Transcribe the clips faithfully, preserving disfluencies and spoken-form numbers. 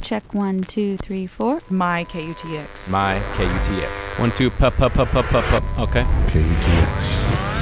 check one, two, three, four. My K U T X. My K U T X. One, two, pup, pup, pup, pup, pup, pup. Okay. K U T X.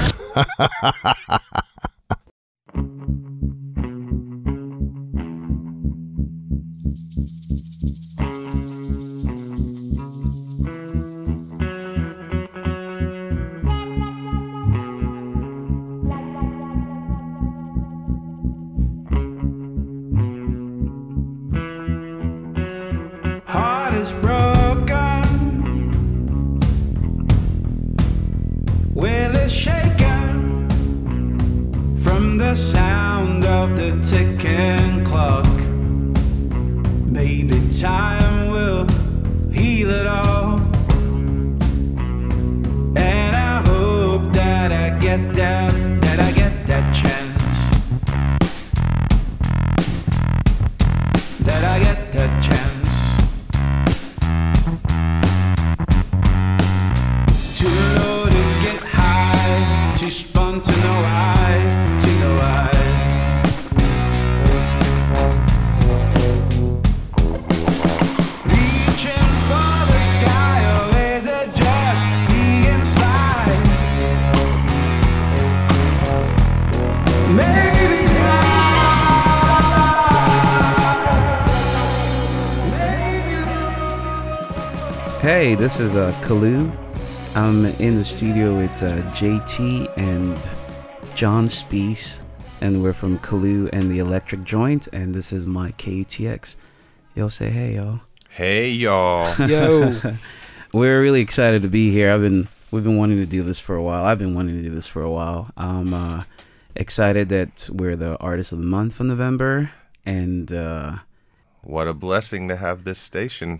Hey, this is uh, Kalu. I'm in the studio with uh, J T and John Spees, and we're from Kalu and the Electric Joint, and this is my K U T X. Yo, say hey, y'all. Hey, y'all. Yo. We're really excited to be here. I've been we've been wanting to do this for a while. I've been wanting to do this for a while. I'm uh, excited that we're the Artist of the Month for November, and uh, what a blessing to have this station.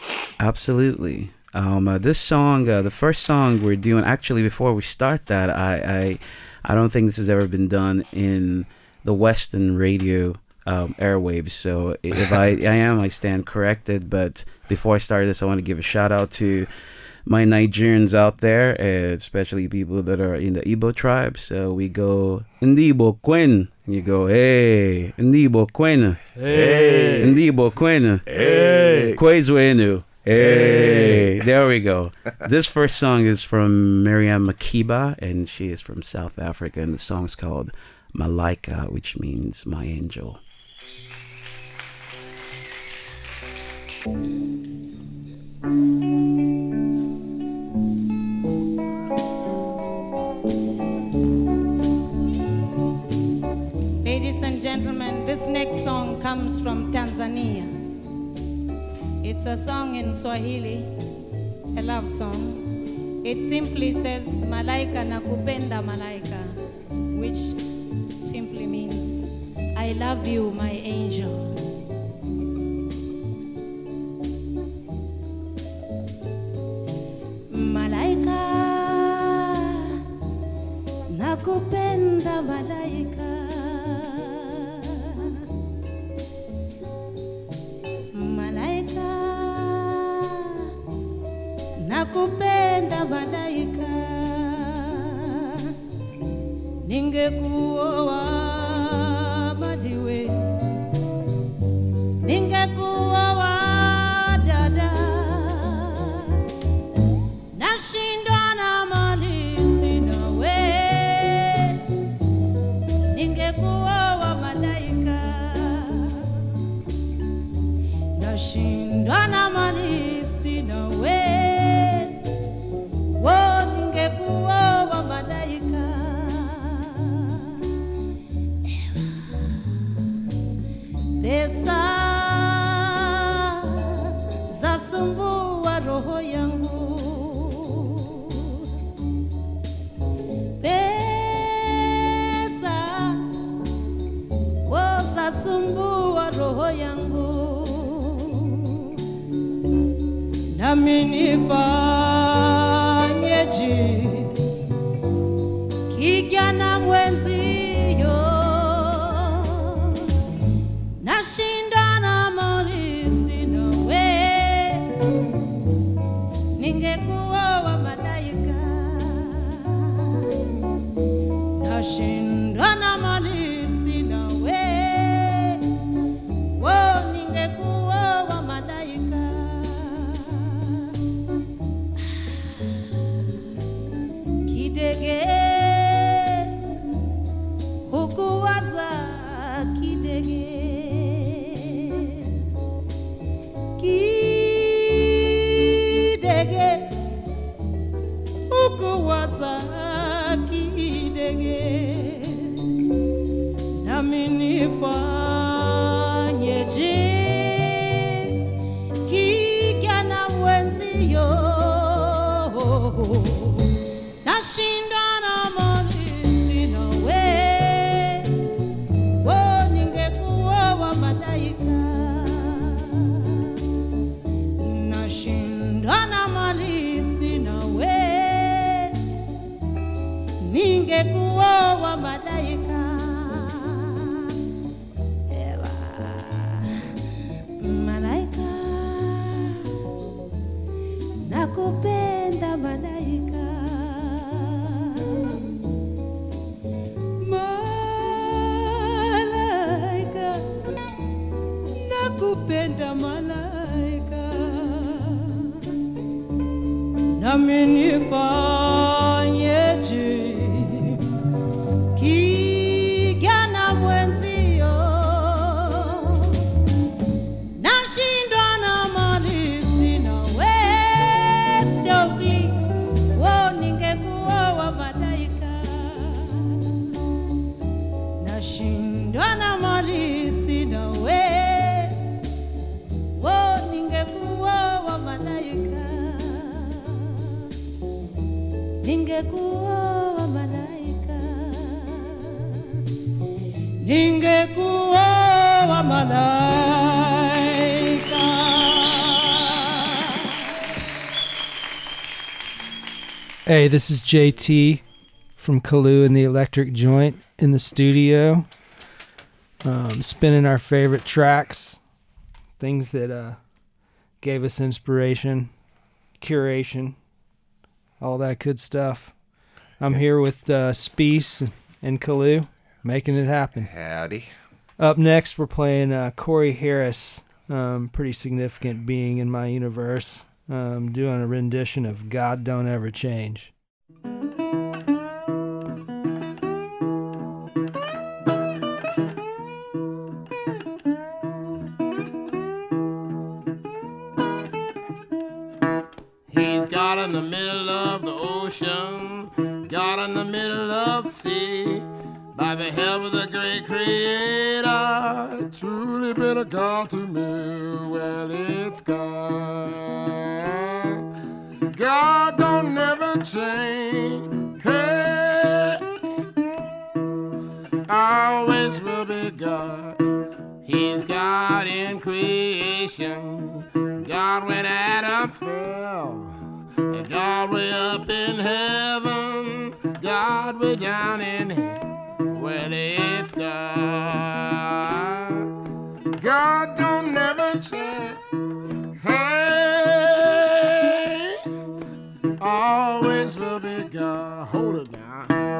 Absolutely. Um, uh, this song, uh, the first song we're doing, actually, before we start that, I, I, I don't think this has ever been done in the Western radio um, airwaves. So if I, I am, I stand corrected. But before I start this, I want to give a shout out to my Nigerians out there, especially people that are in the Igbo tribe. So we go, Ndibo Kwen. And you go, hey, Ndibo Kwen. Hey. Ndibo Kwen. Hey. Kwezwenu. Hey, there we go. This first song is from Miriam Makeba, and she is from South Africa, and the song's called Malaika, which means my angel. Ladies and gentlemen, this next song comes from Tanzania. It's a song in Swahili, a love song. It simply says, Malaika nakupenda malaika, which simply means, I love you, my angel. Malaika, nakupenda malaika. Nakupenda malaika, ningekuoa madiwe, ningekuoa dada, nashindwa na mali sina we, ningekuoa malaika, nashindwa na mali sina we. Pesa zasumbua roho yangu, pesa zasumbua roho yangu, nami nifanyeje kijana mwenzi. Ningekuoa kupenda malaika nami nifanyeje kijana mwenzio nashindwa na mali sina westokli wo ningekuwa wa malaika nashindwa na mali sina we wo ningekuwa wa malaika ningekuwa wa malaika ningekuwa wa malaika. Hey, this is J T from Kalu and the Electric Joint in the studio, um, spinning our favorite tracks, things that uh, gave us inspiration, curation, all that good stuff. I'm here with uh, Speece and Kalu, making it happen. Howdy. Up next, we're playing uh, Corey Harris, um, pretty significant being in my universe, um, doing a rendition of God Don't Ever Change. He's God in the middle of the ocean, God in the middle of the sea. By the help of the great Creator, truly been a God to me. Well, it's God. God don't never change. Hey, always will be God. He's God in creation. God when Adam fell, and God way up in heaven, God way down in hell. Well, it's God. God don't never change. Hey, always will be God. Hold it now.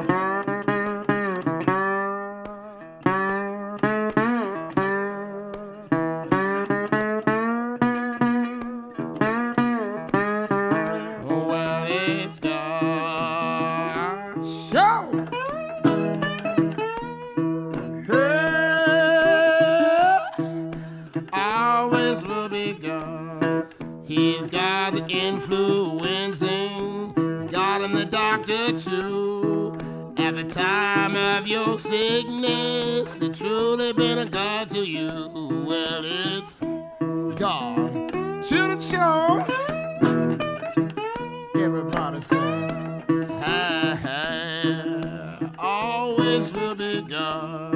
Well, it's God. Show. Always will be God. He's God the influencing, God and the doctor too. At the time of your sickness, it's truly been a God to you. Well, it's God to the show. Everybody say, hi, hi. Always will be God.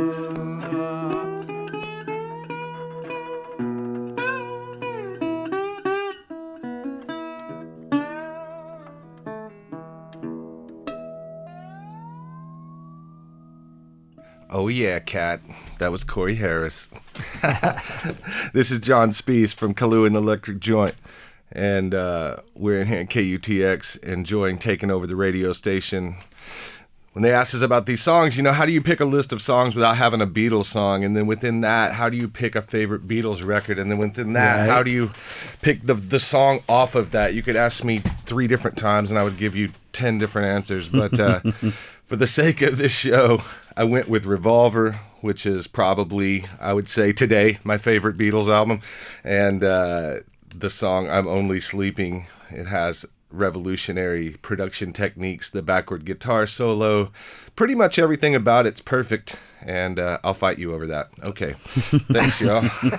Oh yeah, Cat. That was Corey Harris. This is John Speece from Kalu and the Electric Joint. And uh, we're in here at K U T X enjoying taking over the radio station. When they asked us about these songs, you know, how do you pick a list of songs without having a Beatles song? And then within that, how do you pick a favorite Beatles record? And then within that, Right. how do you pick the the song off of that? You could ask me three different times and I would give you ten different answers. But uh, for the sake of this show, I went with Revolver, which is probably, I would say today, my favorite Beatles album. And uh, the song I'm Only Sleeping, it has revolutionary production techniques, the backward guitar solo, pretty much everything about it's perfect, and uh, I'll fight you over that. Okay, thanks, y'all.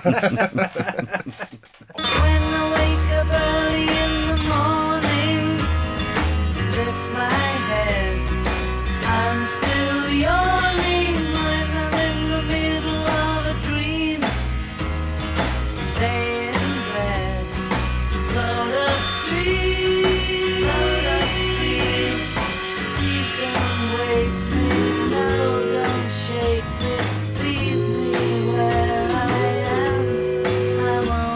When I wake up early in the morning, lift my head, I'm still yawning when I'm in the middle of a dream. Stay in bed, float upstream, float upstream. Please don't wake me, no, don't shake me, leave me where I am. I'm on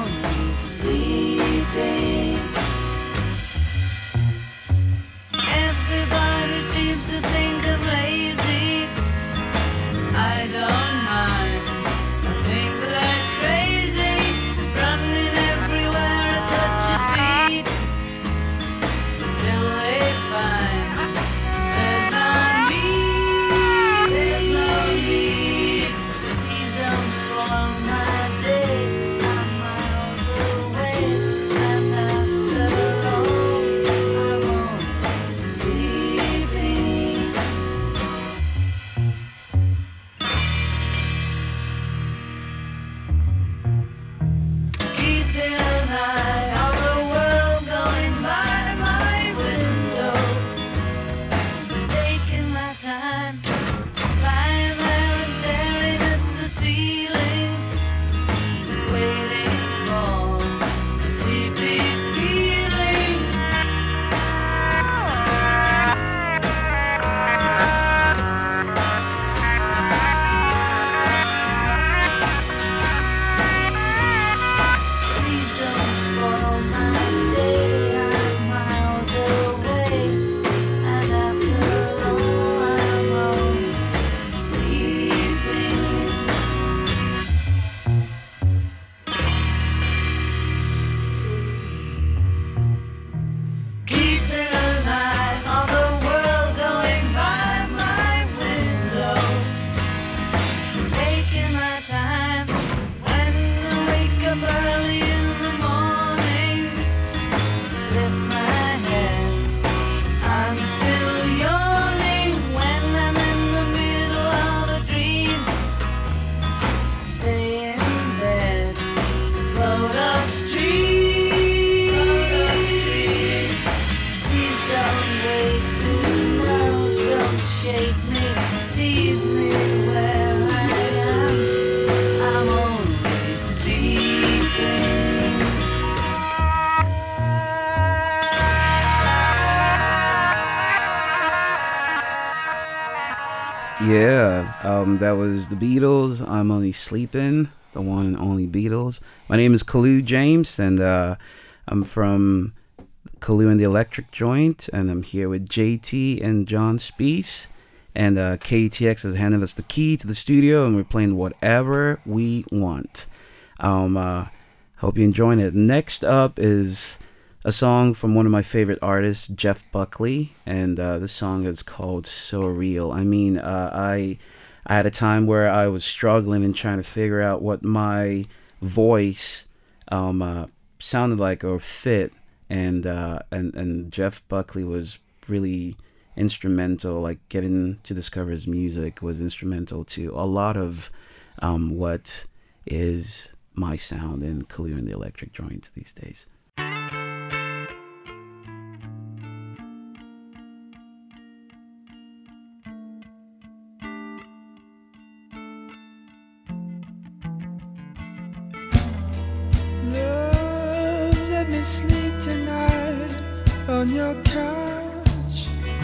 Yeah, um, that was the Beatles. I'm Only Sleeping, the one and only Beatles. My name is Kalu James, and uh, I'm from Kalu and the Electric Joint, and I'm here with J T and John Spees. And uh, K T X has handed us the key to the studio, and we're playing whatever we want. Um, uh, hope you're enjoying it. Next up is a song from one of my favorite artists, Jeff Buckley, and uh, this song is called So Real. I mean, uh, I I had a time where I was struggling and trying to figure out what my voice um, uh, sounded like or fit, and uh, and and Jeff Buckley was really instrumental. Like, getting to discover his music was instrumental to a lot of um, what is my sound in Kalu and the Electric Joint these days. Sleep tonight on your couch.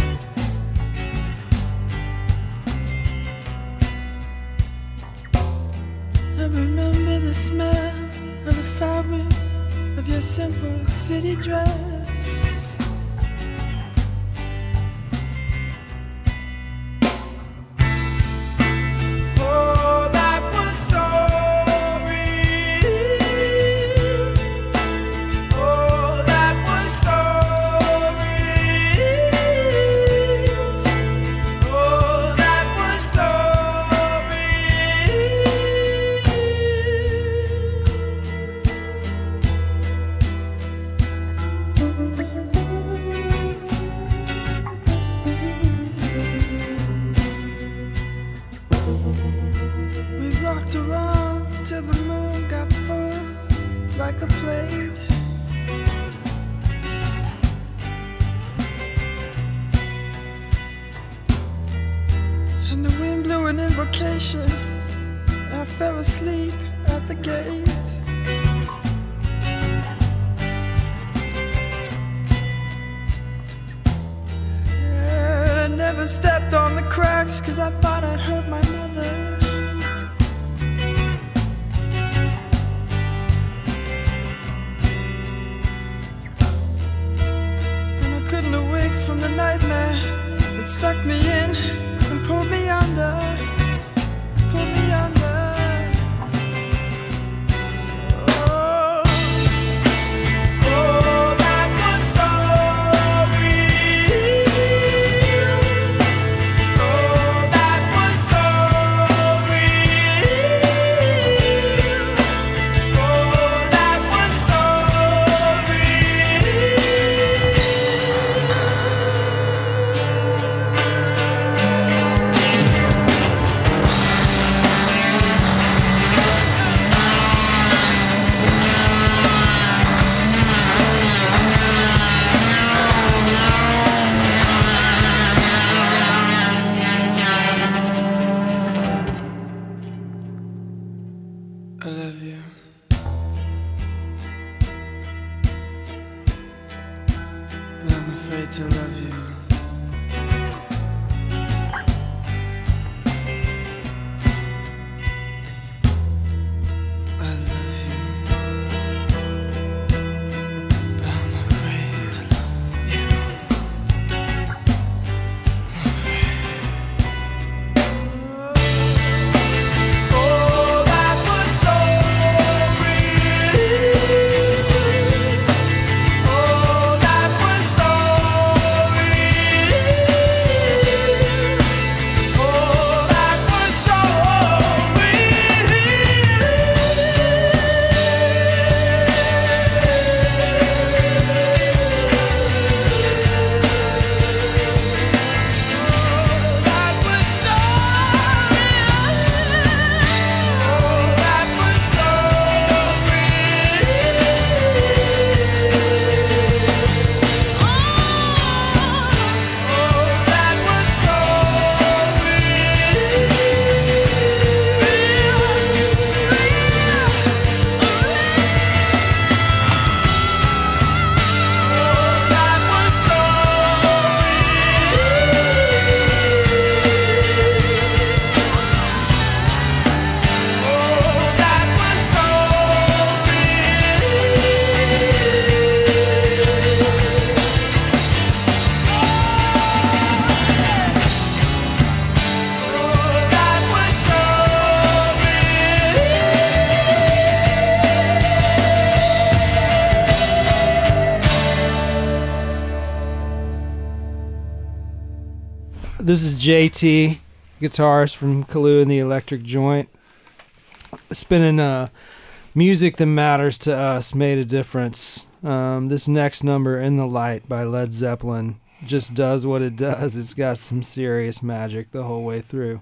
I remember the smell of the fabric of your simple city dress. Oh, that was so around till the moon got full like a plate. And the wind blew an invocation. I fell asleep at the gate. And I never stepped on the cracks, 'cause I thought I'd hurt my mother. From the nightmare that sucked me in and pulled me under, pulled me under. Oh, oh, that was so real. Oh, that was so real. Oh, that was so real. I love you. But I'm afraid to love you. I love you. But I'm afraid to love you. I'm afraid. Oh, that was so real. Oh, that was so real. This is J T, guitarist from Kalu and the Electric Joint. Spinning uh, music that matters to us, made a difference. Um, this next number, In the Light by Led Zeppelin, just does what it does. It's got some serious magic the whole way through.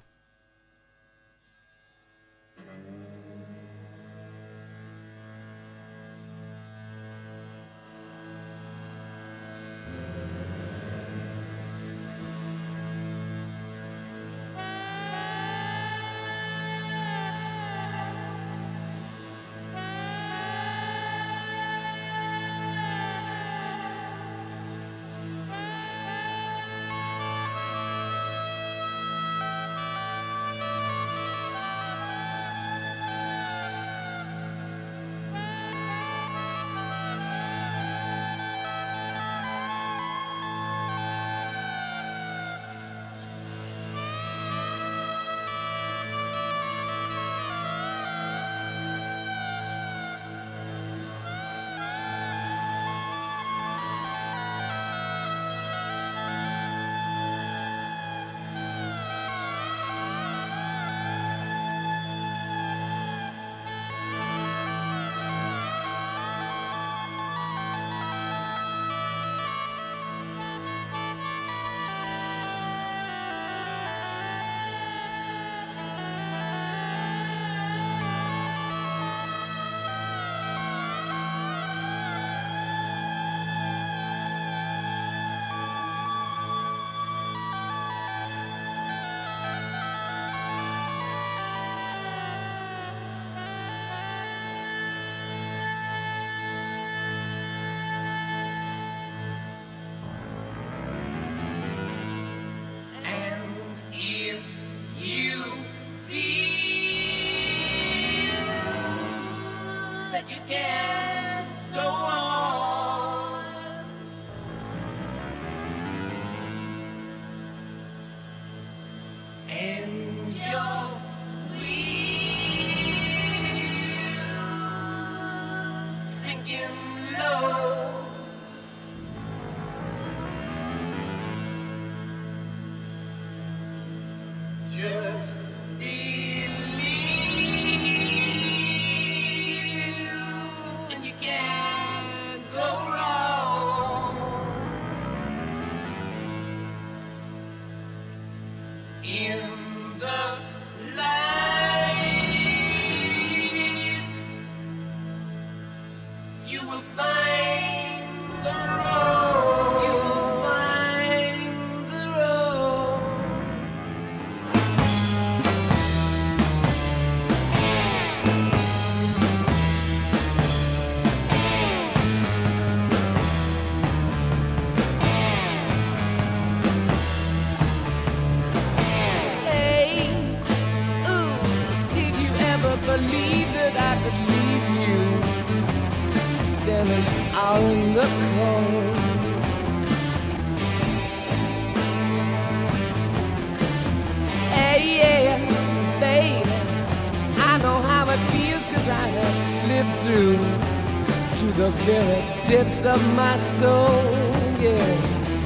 Of my soul, yeah.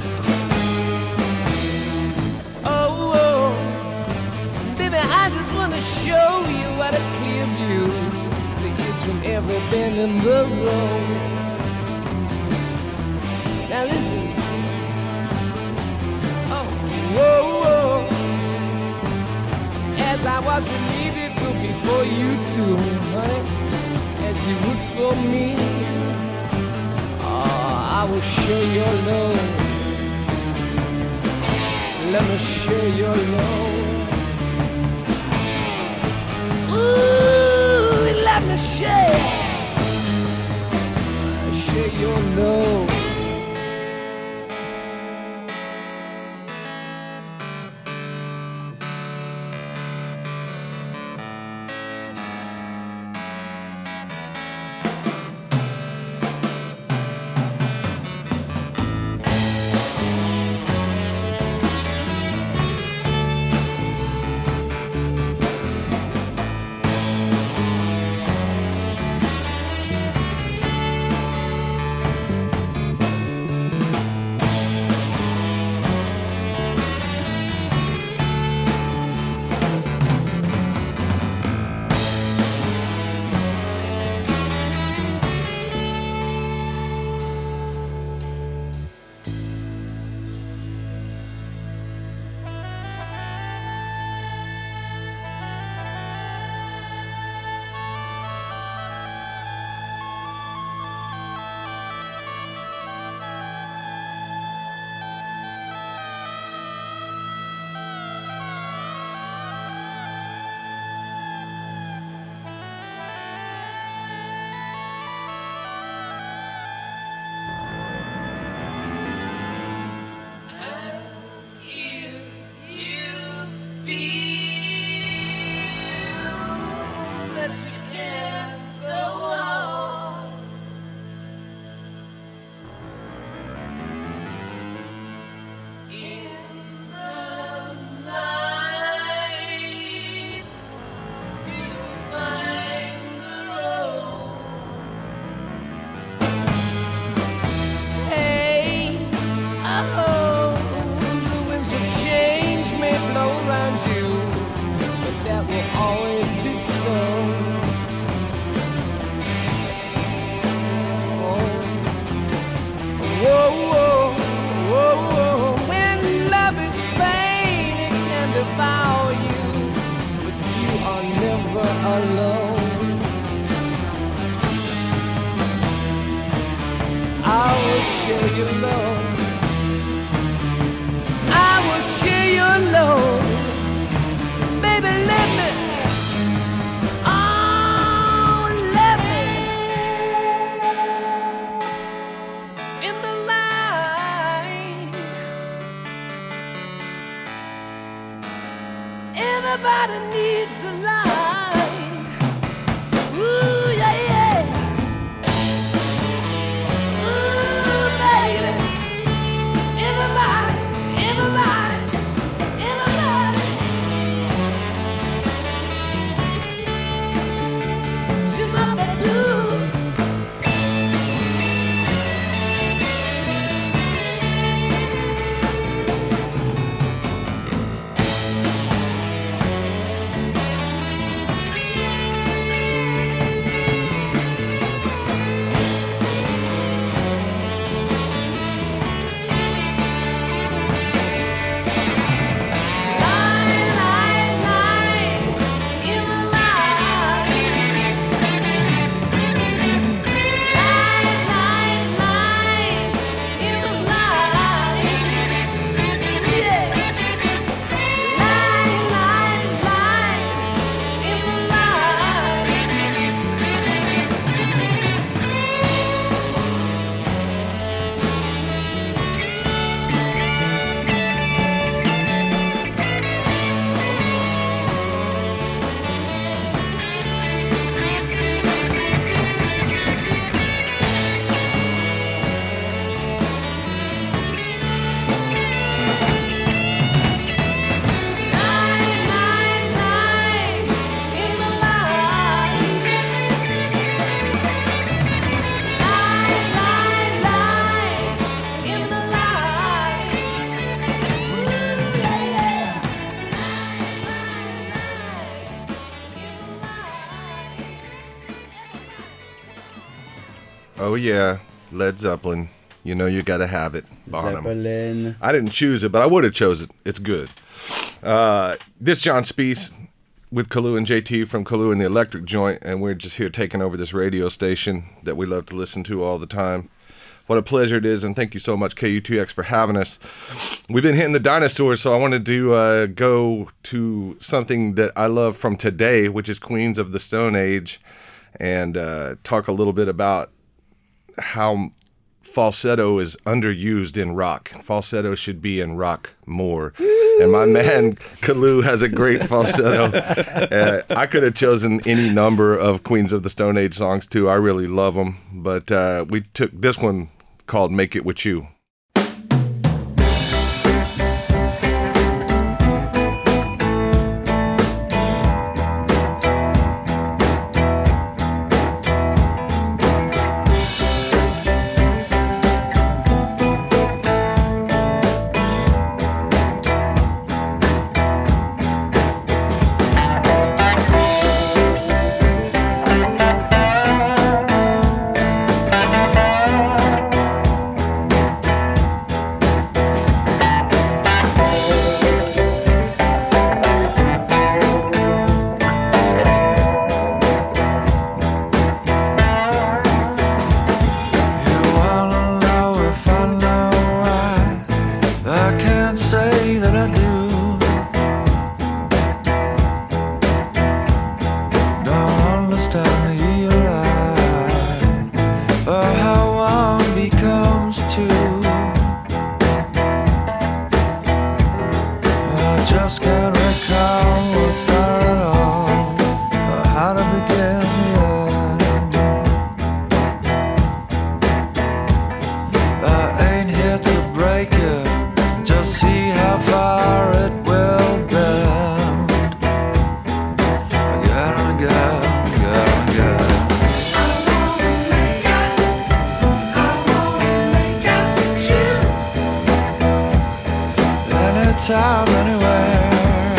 Oh, oh, baby, I just want to show you what a clear view there is from every bend in the road. Now listen. Oh, whoa, whoa. As I was relieved it would be for you too, honey, as you would for me. I will share your love. Let me share your love. Ooh, let me share. Share your love. alone. I will share your love. I will share your love. Baby, let me. Oh, let me. In the light. Everybody needs a light. Ooh, yeah, yeah. Ooh, baby. Everybody, everybody, everybody. She's what they do. Oh yeah, Led Zeppelin. You know you gotta have it. Bonham. Zeppelin. I didn't choose it, but I would have chose it. It's good. Uh, this John Speece with Kalu and J T from Kalu and the Electric Joint, and we're just here taking over this radio station that we love to listen to all the time. What a pleasure it is, and thank you so much, K U two X, for having us. We've been hitting the dinosaurs, so I wanted to uh, go to something that I love from today, which is Queens of the Stone Age, and uh, talk a little bit about how falsetto is underused in rock. Falsetto should be in rock more. And my man Kalu has a great falsetto. Uh, I could have chosen any number of Queens of the Stone Age songs too. I really love them. But uh, we took this one called Make It With You. Time anywhere.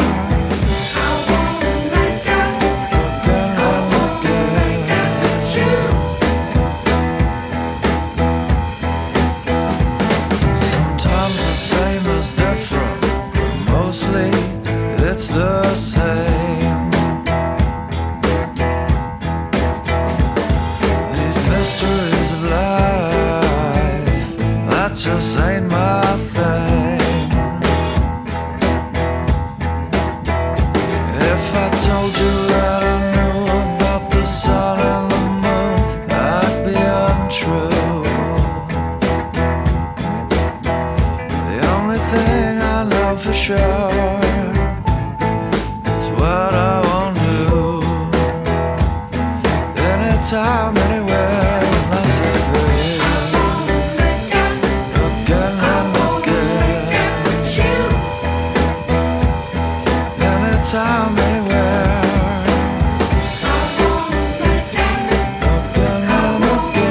Sometimes the same is different, but mostly it's the same. just ain't my thing. If I told you that I knew about the sun and the moon, that'd be untrue. The only thing I know for sure is what I won't do. Anytime, anywhere. Time anywhere. Again and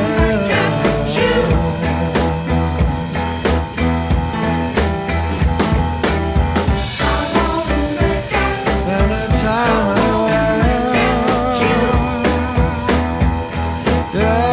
again. Anytime anywhere. Yeah.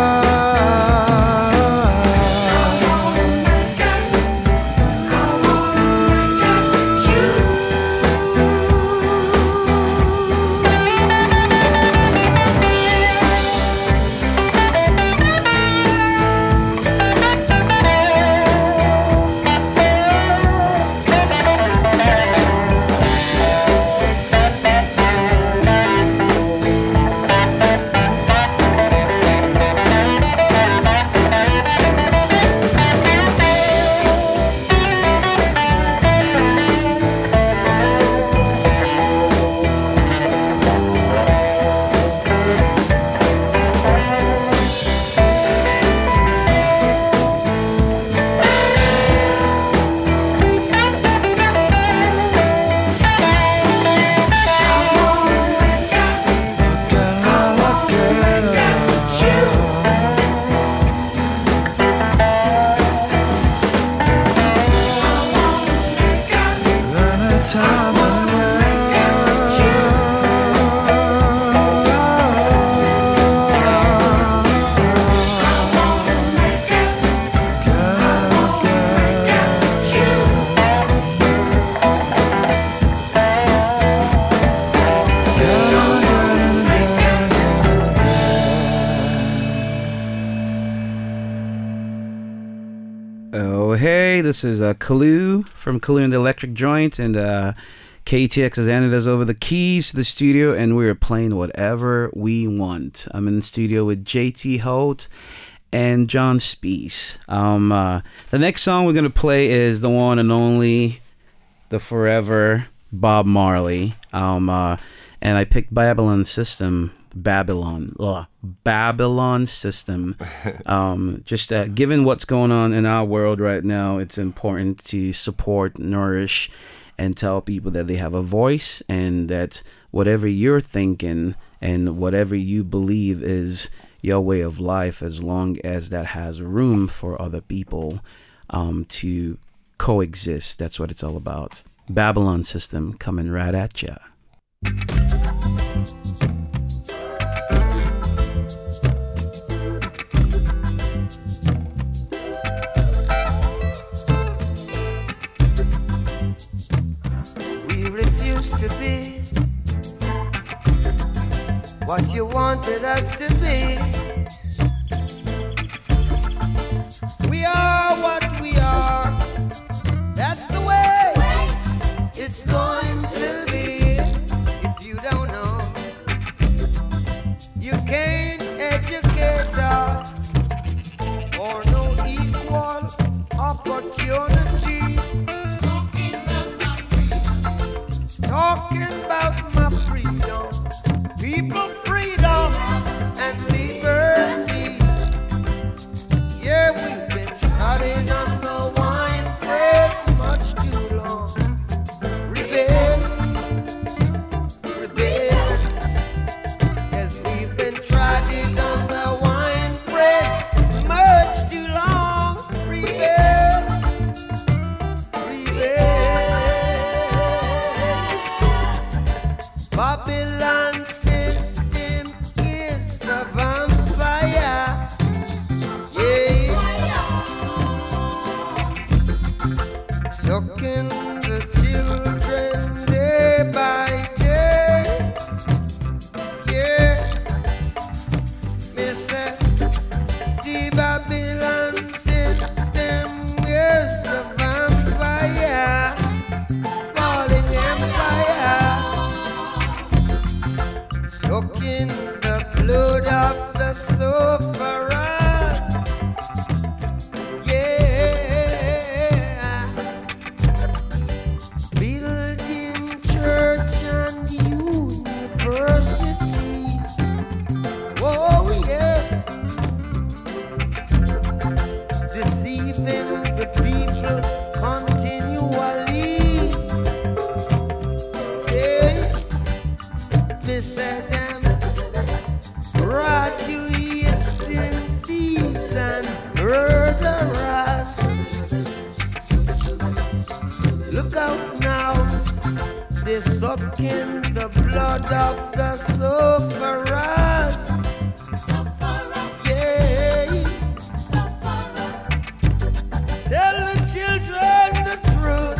This is uh, Kalu from Kalu and the Electric Joint, and uh, K T X has handed us over the keys to the studio, and we are playing whatever we want. I'm in the studio with J T Holt and John Spees. Um, uh, the next song we're going to play is the one and only, the forever Bob Marley. Um, uh, and I picked Babylon System. Babylon, ugh, Babylon System. Um, just uh, given what's going on in our world right now, it's important to support, nourish, and tell people that they have a voice, and that whatever you're thinking and whatever you believe is your way of life, as long as that has room for other people um, to coexist. That's what it's all about. Babylon System coming right at ya. To be what you wanted us to be. We are what we are. That's the way it's going to be. If you don't know, you can't educate us or no equal opportunity. Talking about my freedom, people freedom and liberty. Yeah, we've been trodden on the wine press much too long. Rebel, rebel. Yes, we've been trodden on the wine press much too long. Rebel, rebel. Babylon system is the vampire, yeah, sucking the children day by day, yeah, me say the Babylon system Yes, and murderers. Look out now, they're sucking the blood of the sufferers. Yeah. Tell the children the truth.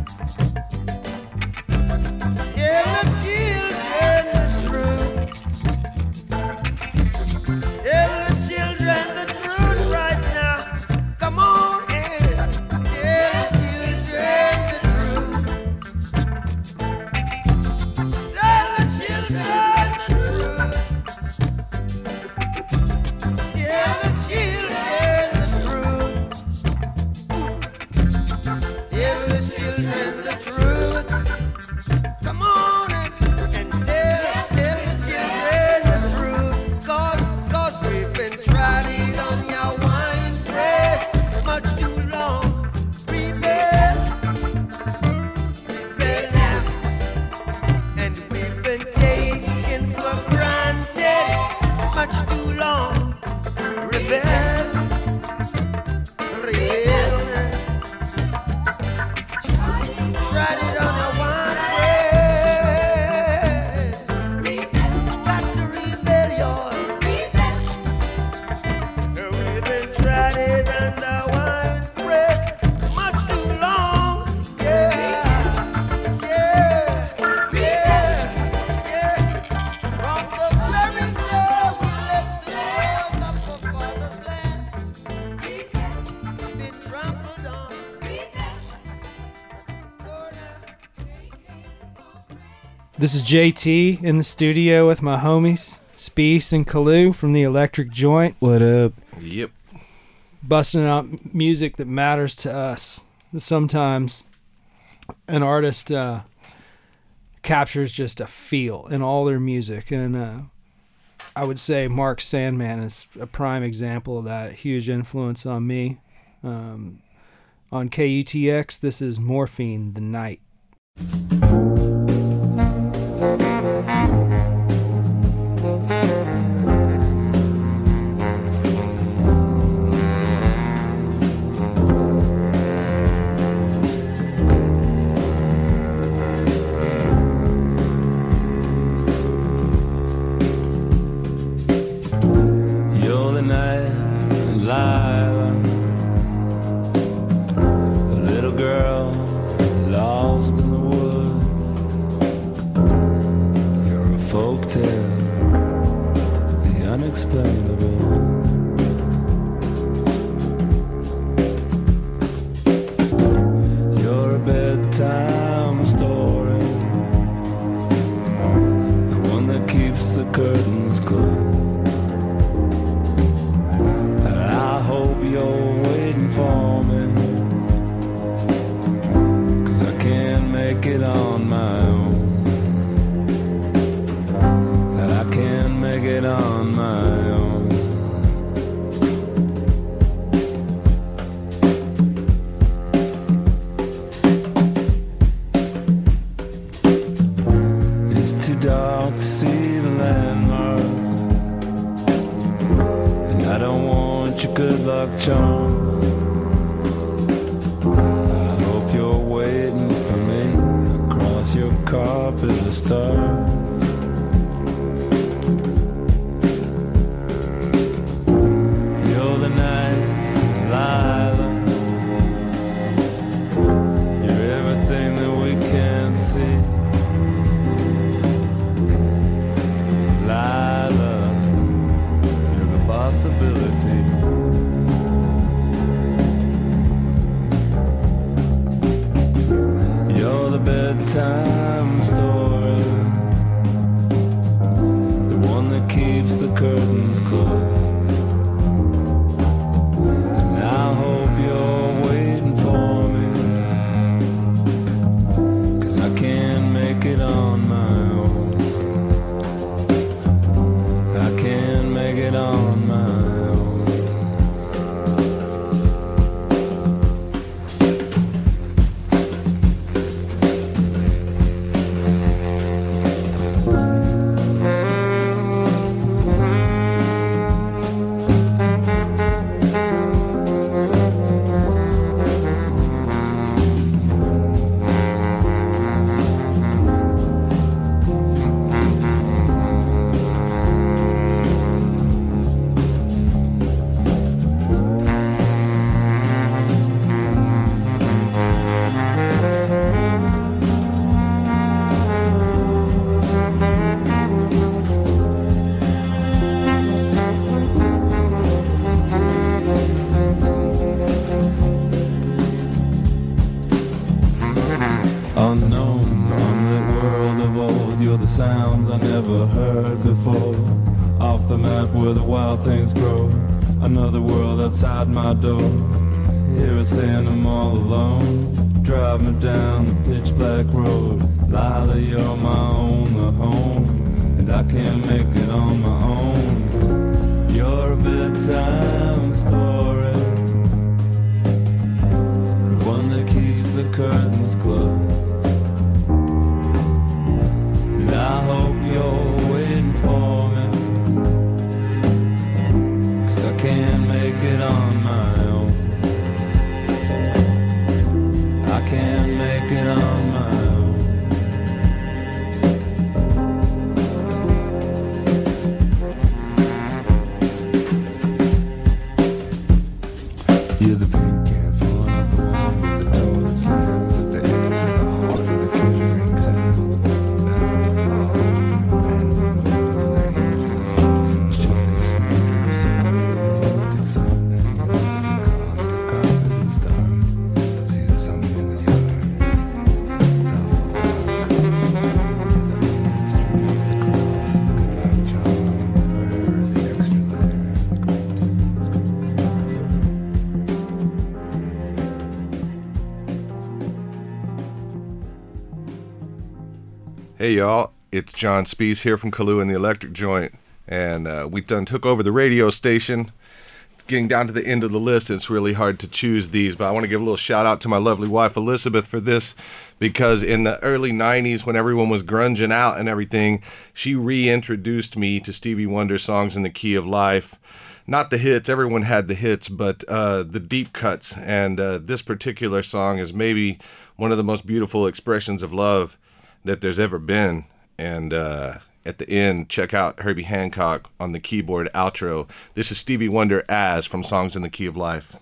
Tell the children the truth. Tell the children the truth right now. Come on in. Tell the children the truth. Tell the children the truth. Tell the children the truth. Tell the children the truth. Come on and, and tell, tell the children the truth. Cause, cause we've been trying on your wine press much too long. Rebel, rebel now. And we've been taken for granted much too long. Rebel, rebel now. Tried it on a wine press. Got to rebel, y'all. We've been trying it on the wine press much too long. Yeah, yeah, yeah, yeah. From the very day we left the shores of our father's land, we've been trampled on. This is J T in the studio with my homies, Speece and Kalu from the Electric Joint. What up? Yep. Busting out music that matters to us. Sometimes an artist uh, captures just a feel in all their music, and uh, I would say Mark Sandman is a prime example of that. Huge influence on me. Um, on K U T X, this is Morphine, The Night. You're the night light, a little girl lost in the woods. You're a folktale, the unexplainable. You're a bedtime story, the one that keeps the curtains closed. I hope you're waiting for me, 'cause I can't make it on my own. I can't make it on my own. It's too dark to see the landmarks, and I don't want your good luck charms. I hope you're waiting for me across your carpet of stars. You're the night light, you're everything that we can't see. Lila, you're the possibility. You're the bedtime story, how things grow. Another world outside my door. Here I stand, I'm all alone. Drive me down the pitch black road. Lila, you're my only home, and I can't make it on my own. You're a bedtime story, the one that keeps the curtains closed. And I hope you're waiting for me, 'cause I can't make it on my own. I can't make it on my own. You're the paint can falling off the wall, you're the door that slams at the end of the hall, you're the catering sounds of the basketball, man in the moon and the angels, shifting sneakers, elastic sun and elastic collar, your carpet is dark. See the sun in the yard, it's awful dark. You're the midnight streets, the claws, the good luck charm, the prayer, the extra letter, the great distance. Hey y'all, it's John Spees here from Kalu and the Electric Joint, and uh, we done took over the radio station. It's getting down to the end of the list, and it's really hard to choose these, but I want to give a little shout out to my lovely wife Elizabeth for this, because in the early nineties, when everyone was grunging out and everything, she reintroduced me to Stevie Wonder songs in the key of life. Not the hits, everyone had the hits, but uh, the deep cuts, and uh, this particular song is maybe one of the most beautiful expressions of love that there's ever been. And uh, at the end, check out Herbie Hancock on the keyboard outro. This is Stevie Wonder as from Songs in the Key of Life.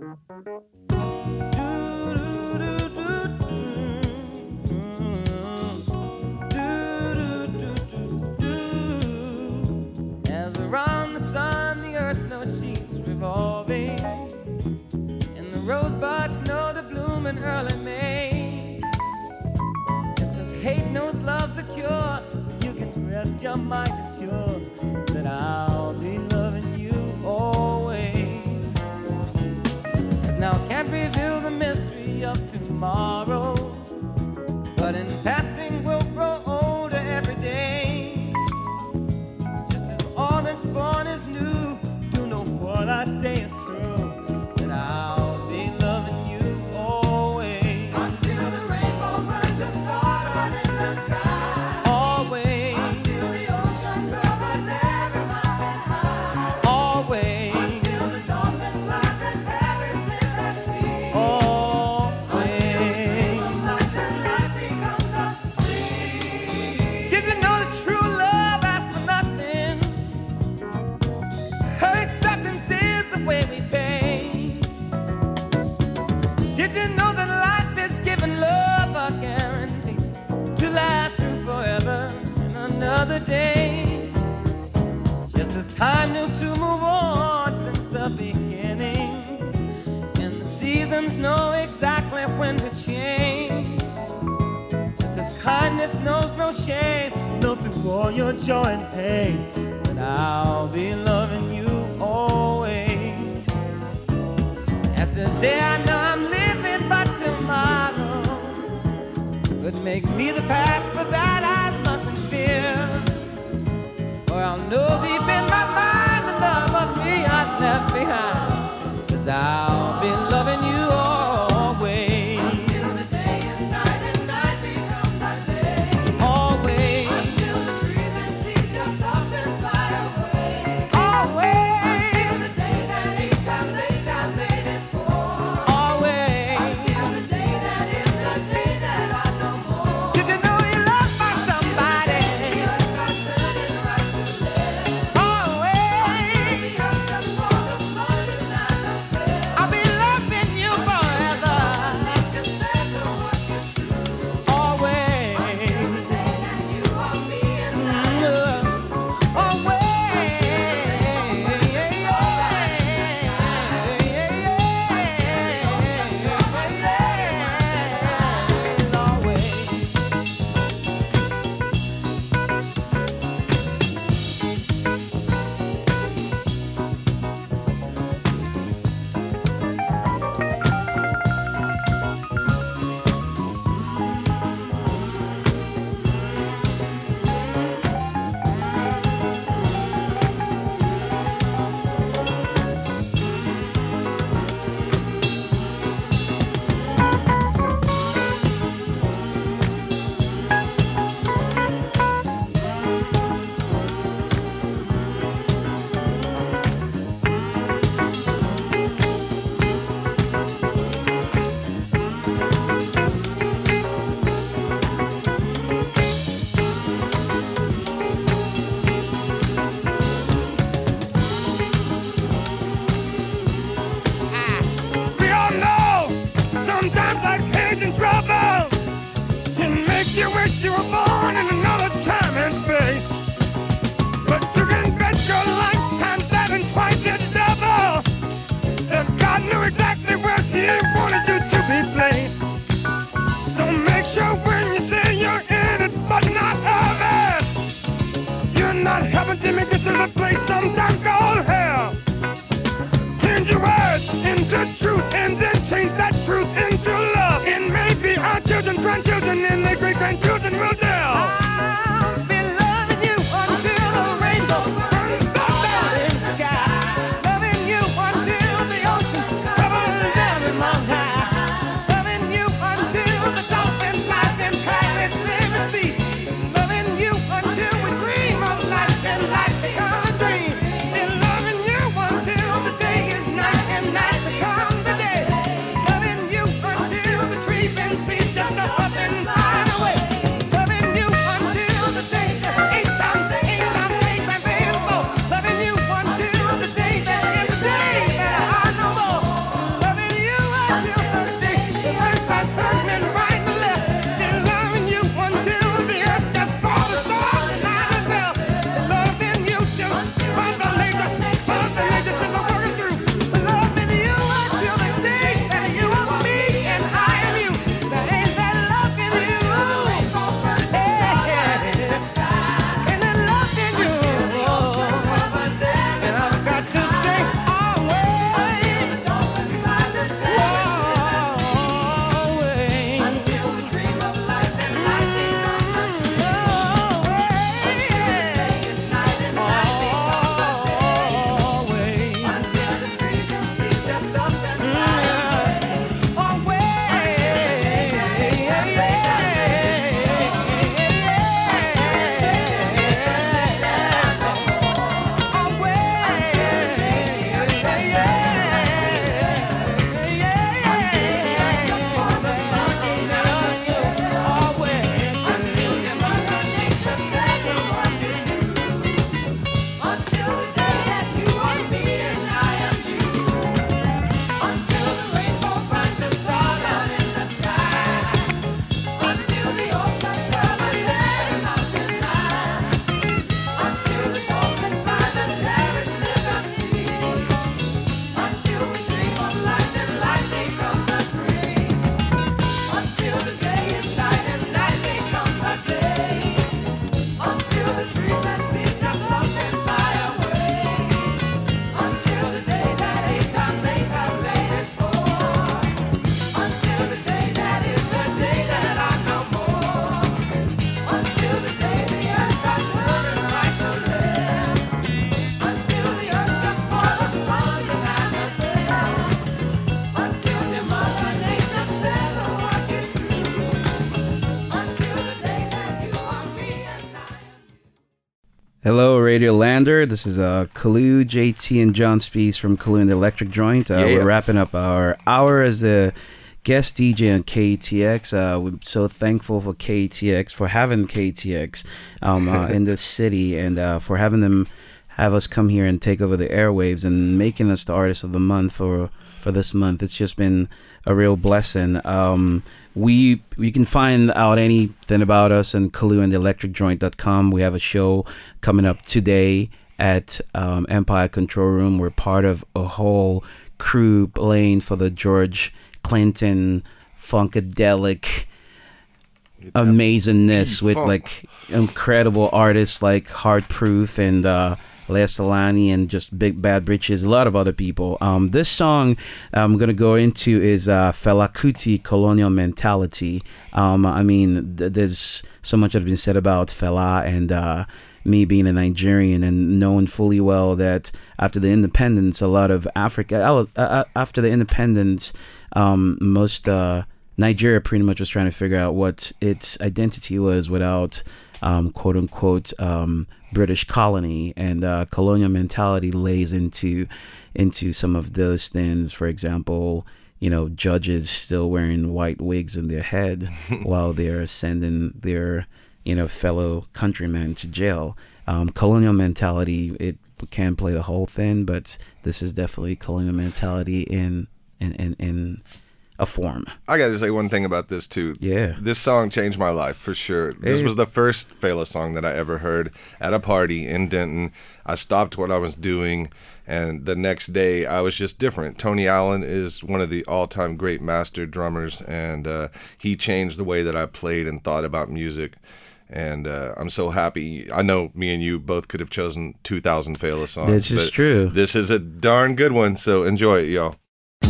As around the sun, the earth knows she's revolving, and the rosebuds know to bloom in early May. Hate knows love's the cure. You can rest your mind assured that I'll be loving you always. As now can't reveal the mystery of tomorrow, but in passing we'll grow older every day. Just as all that's born is new, do know what I say is true, that I'll be loving you always. Until the rainbow burns the star. Another day, just as time knew to move on since the beginning, and the seasons know exactly when to change. Just as kindness knows no shame, know through all your joy and pain, that I'll be loving you always. As the day I know I'm living, but tomorrow could make me the past, but that I mustn't fear. For I'll know deep in my mind the love of me I've left behind, 'cause I'll be loving you always. Until the day is night and night becomes a day. Always. Until the trees and seas just up and fly away. Always. Until the day that eight times eight times eight is four. Always. Until the day that is the day that I know more. Did you know you love by somebody? Always. God knew exactly where He wanted you to be placed. So make sure when you say you're in it, but not of it, you're not helping to make this is a place sometimes called hell. Change your words into truth and then change that truth into love. And maybe our children, grandchildren, and their great grandchildren will tell. I'll be loving you until the rainbow burns the in the sky. Loving you until the ocean covers every mountain. Loving you until the dolphin flies in Paris, live and see. Loving you until we dream of life and life becomes a dream. And loving you until the day is night and night becomes the day. Loving you until the trees and seas just go up and fly away. Loving you until the day that eight times, eight times, eight times, eight more. Loving you until the day that is the day that I know more. Loving you until the day the earth starts turning right and left. And loving you until the earth just falls apart and not herself. Loving you till Mother Nature, Mother Nature says I'm working through. Loving you until the day that you are me and I am you. There ain't that love in you. Yeah. And that love in you. And I've got to say always, always, until the dream of life and life becomes a dream. Always, night and night becomes a day. Always, until the trees and seas just up and fly away. Hello, Radio Lander. This is uh, Kalu, J T, and John Spees from Kalu and the Electric Joint. Uh, Yeah. We're wrapping up our hour as the guest D J on K T X. Uh, we're so thankful for K T X, for having K T X um, uh, in the city, and uh, for having them have us come here and take over the airwaves and making us the artist of the month for, for this month. It's just been a real blessing. Um, we you can find out anything about us on kalu and the electric joint dot com. We have a show coming up today at um, Empire Control Room. We're part of a whole crew playing for the George Clinton Funkadelic amazingness with like incredible artists like Heartproof and uh Lea Solani and just Big Bad Britches, a lot of other people. Um, this song I'm going to go into is uh, Fela Kuti, Colonial Mentality. Um, I mean, th- there's so much that has been said about Fela and uh, me being a Nigerian and knowing fully well that after the independence, a lot of Africa, uh, after the independence, um, most uh, Nigeria pretty much was trying to figure out what its identity was without Um, quote unquote um, British colony, and uh, colonial mentality lays into into some of those things. For example, you know, judges still wearing white wigs in their head while they're sending their, you know, fellow countrymen to jail. Um, colonial mentality, it can play the whole thing, but this is definitely colonial mentality in in in, in a form. I got to say one thing about this too. Yeah. This song changed my life for sure. This Hey. was the first Fela song that I ever heard at a party in Denton. I stopped what I was doing, and the next day I was just different. Tony Allen is one of the all-time great master drummers, and uh, he changed the way that I played and thought about music. And uh, I'm so happy. I know me and you both could have chosen two thousand Fela songs. This is but true. This is a darn good one, so enjoy it, y'all.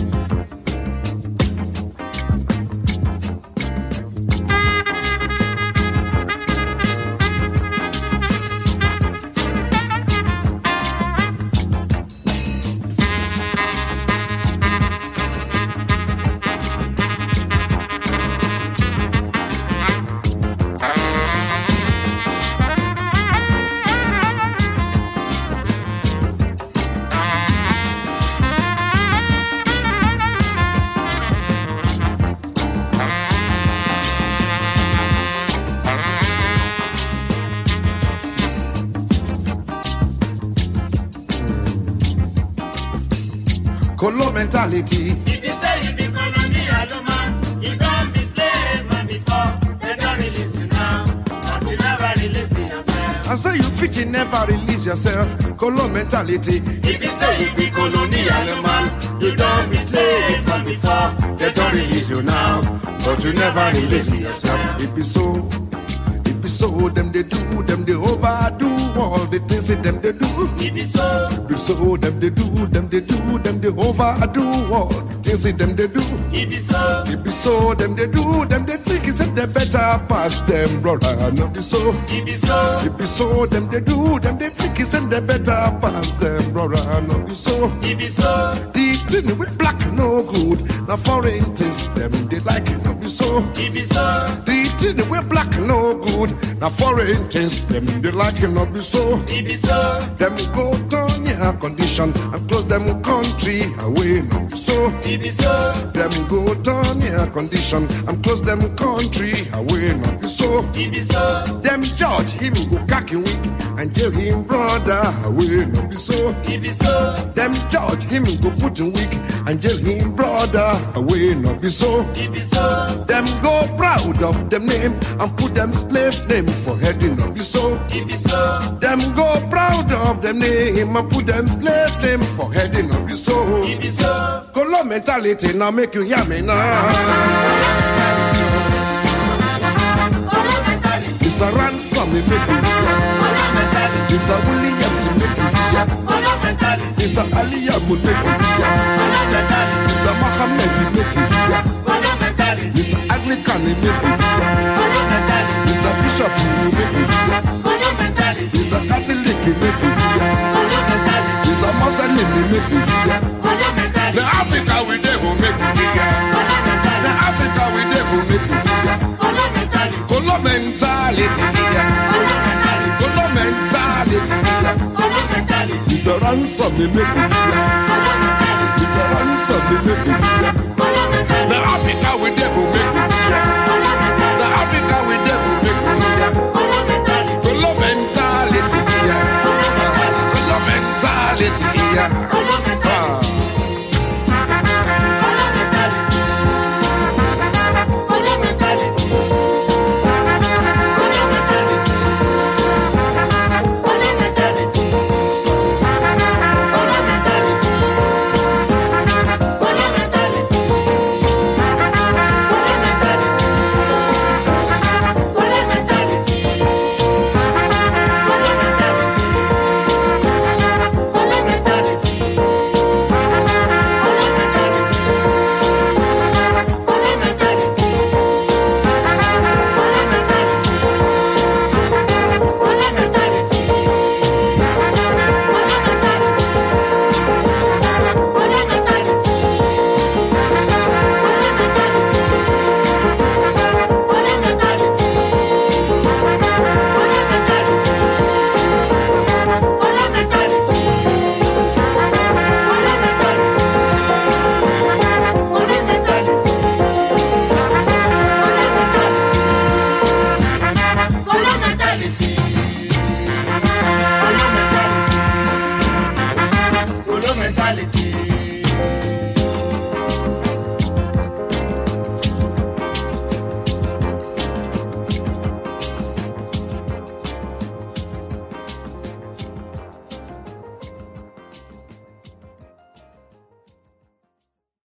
Colo mentality. If you say you be colonial man, you don't be slave man before. They don't release you now, but you never release yourself. I say you fit in, never release yourself. Colo mentality. If you say you be colonial man, you don't be slave man before. They don't release you now, but you never release yourself. It be so, it be so. Them they do, them they overdo all the things that them they do. It be so, it be so. Them they do, them they do, them they overdo all the things that them they do. It be so, it be so. Them they do, them they think is that they better pass them, brother. No be so, it be so, it be so. Them they do, them they think is that they better pass them, brother. No be so, it be so. The thing with black no good. Now foreign things them they like it. No be so, it be so. The thing with black no good. Now foreign things them they like it. No be so, it be so. Them go turn your condition and close them country away. No be so, it be so. Them go turn your condition and close them country away. No be so, it be so. Them judge him go cocky weak and jail him brother away. No be so, it be so. Them judge him go put him weak and jail him brother away. No be so, it be so. Them go proud of them name and put them slave name for heading. No be so, it be so. Them go proud of them name and put them slave name for heading. No be so, it be so. Color mentality now make you hear me now. It's a ransom me make you hear. It's a Williams me make you hear. It's a Aliyah me make you hear. It's a Muhammad me make you hear. It's a Anglican me make you hear. It's a Bishop me make you hear. It's a Catholic me make you hear. It's a Muslim me make you hear. The Africa we devil make you hear. The Africa we devil make you hear. Color mentality here. Color mentality here. It's a ransom me make you hear. It's a ransom me make you hear. The Africa we devil